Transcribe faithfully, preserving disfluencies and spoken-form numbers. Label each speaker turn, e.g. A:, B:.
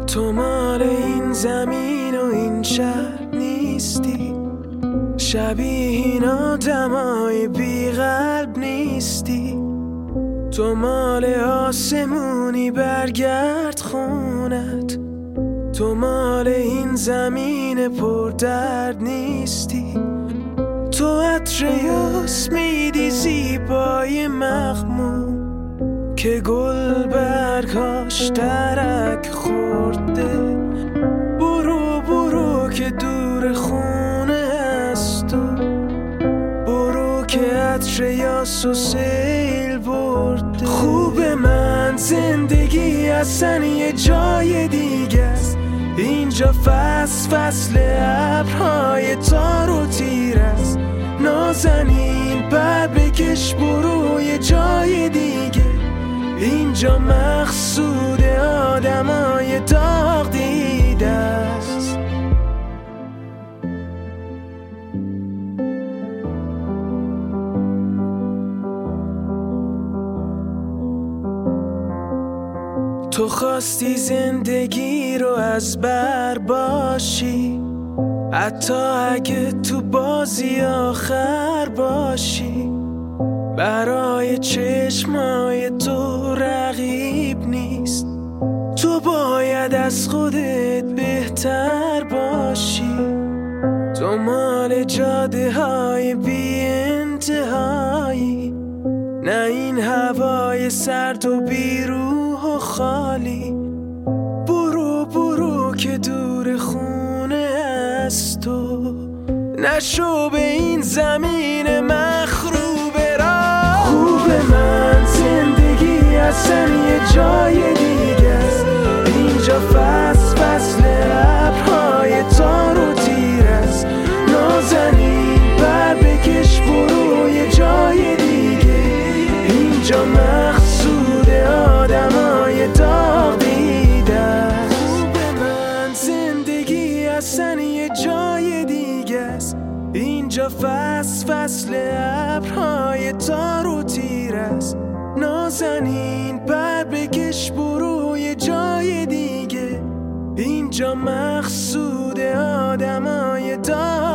A: تو مال این زمین و این شهر نیستی، شبیه این آدمای بی قلب نیستی. تو مال آسمونی برگرد خونت، تو مال این زمین پر درد نیستی. تو عطر یاسمیدی زیبای مخمون که گل برگاش درک خورده. برو برو که دور خونه است تو، برو که عطر یاس و سیل برده. خوب من زندگی اصلا یه جای دیگه است، اینجا فصل فصل ابرهای تار و تیر است. نازنین پر بکش برو یه جای دیگه، اینجا مقصود آدمای داغ دیده است. تو خواستی زندگی رو از بر باشی، حتی اگه تو بازی آخر باشی. برای چشمای تو رقیب نیست، تو باید از خودت بهتر باشی. تو مال جاده های بی انتهایی، نه این هوای سرد و بی روح و خالی. برو برو که دور خونه از تو، نشو به این زمین مخروب را. خوب من زندگی اصلا یه جای دیگه است، اینجا فصل فصل ابرهای تار و تیر است. نازنین پر بکش برو یه جای دیگه، اینجا مقصود آدمای داغ دیده است. خوب من زندگی اصلا یه جای دیگه است، اینجا فصل فصل ابرهای تار و تیر است. نازنین پر بکش برو یه جای دیگه، اینجا مقصود آدمای داغ